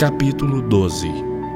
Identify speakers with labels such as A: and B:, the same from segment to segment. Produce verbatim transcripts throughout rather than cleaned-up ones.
A: Capítulo doze.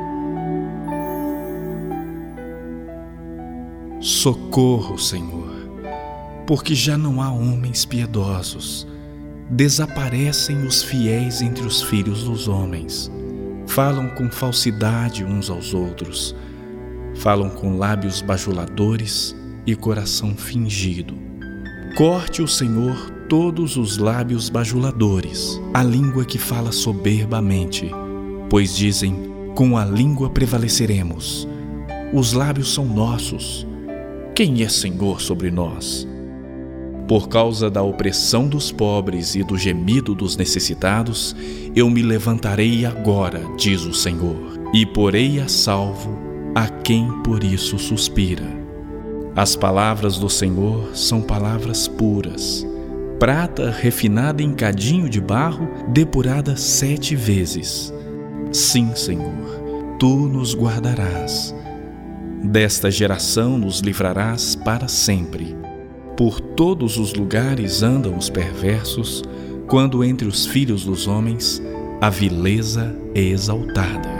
A: Socorro, Senhor, porque já não há homens piedosos. Desaparecem os fiéis entre os filhos dos homens. Falam com falsidade uns aos outros. Falam com lábios bajuladores e coração fingido. Corte o Senhor todos os lábios bajuladores, a língua que fala soberbamente, pois dizem, com a língua prevaleceremos. Os lábios são nossos. Quem é Senhor sobre nós? Por causa da opressão dos pobres e do gemido dos necessitados, eu me levantarei agora, diz o Senhor, e porei a salvo a quem por isso suspira. As palavras do Senhor são palavras puras, prata refinada em cadinho de barro, depurada sete vezes. Sim, Senhor, Tu nos guardarás. Desta geração nos livrarás para sempre. Por todos os lugares andam os perversos, quando entre os filhos dos homens a vileza é exaltada.